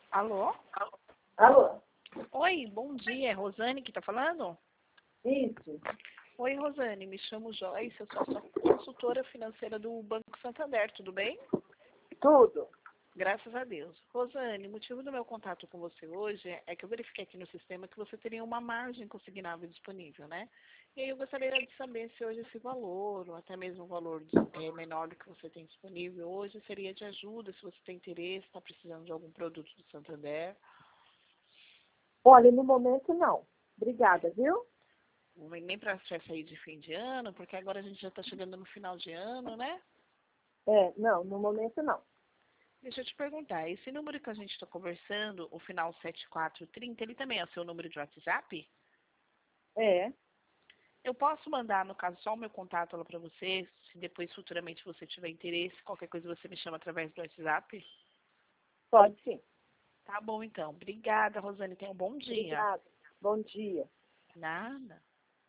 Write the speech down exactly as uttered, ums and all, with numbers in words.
Alô? Alô? Oi, bom dia. É Rosane que está falando? Isso. Oi, Rosane. Me chamo Joyce. Eu sou a sua consultora financeira do Banco Santander. Tudo bem? Tudo. Graças a Deus. Rosane, o motivo do meu contato com você hoje é que eu verifiquei aqui no sistema que você teria uma margem consignável disponível, né? E aí eu gostaria de saber se hoje esse valor, ou até mesmo o valor é, menor do que você tem disponível hoje, seria de ajuda, se você tem interesse, está precisando de algum produto do Santander. Olha, no momento não. Obrigada, viu? Nem para festa aí de fim de ano, porque agora a gente já está chegando no final de ano, né? É, não, no momento não. Deixa eu te perguntar, esse número que a gente está conversando, o final sete quatro três zero, ele também é o seu número de WhatsApp? É, Eu posso mandar, no caso, só o meu contato lá para você, se depois futuramente você tiver interesse, qualquer coisa você me chama através do WhatsApp? pode sim. Tá bom, então. Obrigada, Rosane. Tenha um bom dia. Obrigada. Bom dia. Nada.